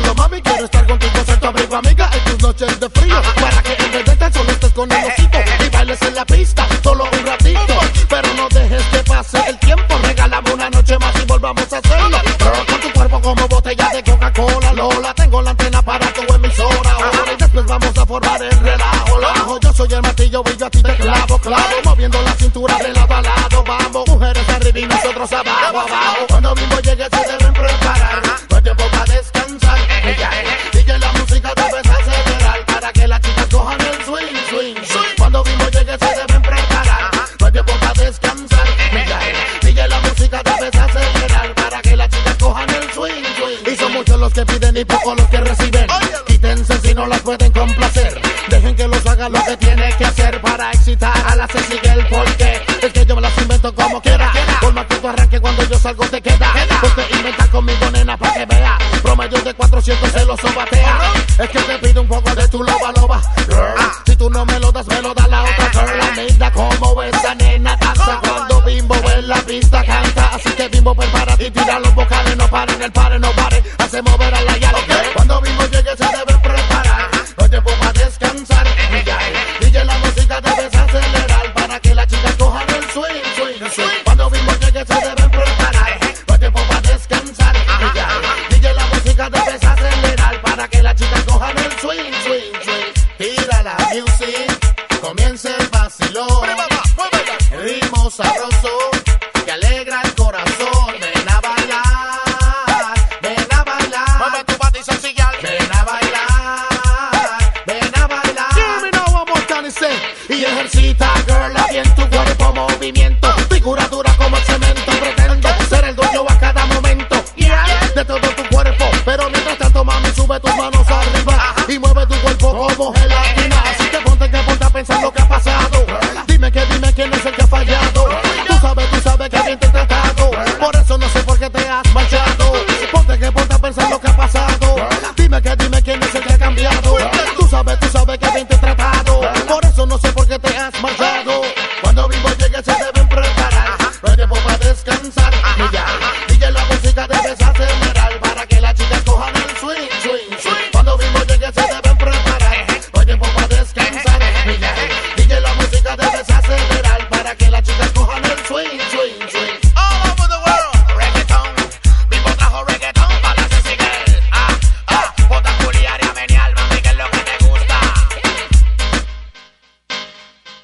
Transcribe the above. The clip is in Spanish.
contigo, mami, quiero estar contigo, ser tu amigo, amiga, en tus noches de frío. Para que en vez de tan solo estés con el osito y bailes en la pista, solo un ratito. Pero no dejes que pase el tiempo, regálame una noche más y volvamos a hacerlo. Girl, con tu cuerpo como botella de Coca-Cola, Lola, tengo la antena para tu emisora. Ahora y después vamos a formar el relajo. Yo soy el martillo y yo a ti te clavo, moviendo la cintura de lado a lado. Vamos, mujeres arriba y nosotros abajo. Cuando mismo llegue se deben preparar, no hay tiempo para descansar. DJ, la música debes acelerar para que las chicas cojan el swing. Cuando mismo llegue se deben preparar, no hay tiempo para descansar. DJ, la música debes acelerar para que las chicas cojan el swing. Y son muchos los que piden y pocos los que reciben. Quítense si no las pueden complacer. Dejen que los haga lo que tiene que hacer para excitar a la Ceci Girl, porque es que yo me las invento como quiera. Por más que tú arranque cuando yo salgo te queda. Porque inventa conmigo, nena, pa' que vea. Promedio de 400 se lo sobatea. Es que te pido un poco de tu loba. Girl, si tú no me lo das la otra girl. Amiga, como esa nena danza cuando Bimbo en la pista canta. Así que Bimbo, prepárate y tira los vocales. No paren, el pare no pare. Hace mover a la yale. Cuando Bimbo llegue se deben preparar, no hay tiempo para descansar. DJ, la música debes acelerar para que las chicas cojan el swing. Cuando Bimbo llegue se deben preparar, no hay tiempo para descansar. DJ, la música debes acelerar para que las chicas cojan el swing. Tira la music, comienza el vacilón. Ritmo sabroso que alegra el corazón. Ven a bailar, ven a bailar. Mueve tu body sencilla, ven a bailar, ven a bailar. Give me now one more time and say. Y ejercita, girl, bien tu cuerpo, movimiento, figura dura como el cemento. Pretendo ser el dueño a cada momento, de todo tu cuerpo. Pero mientras tanto, mami, sube tus manos arriba y mueve tu cuerpo como el